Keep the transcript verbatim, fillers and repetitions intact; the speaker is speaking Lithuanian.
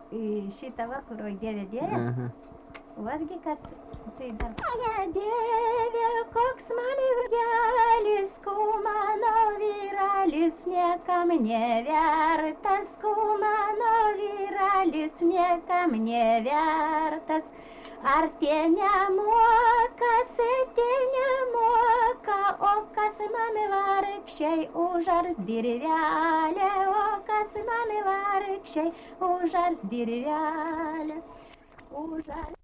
į šitą vakarą Dieve Dieve. Aha. Vatgi, kad tai dar... Mane Dieve, koks man ilgelis, ku mano vyralis niekam nevertas, ku mano vyralis niekam nevertas. Ar tie nemoka, tie nemoka, o kas man vargšiai užars dirvelę, o kas man vargšiai užars dirvelę, užars.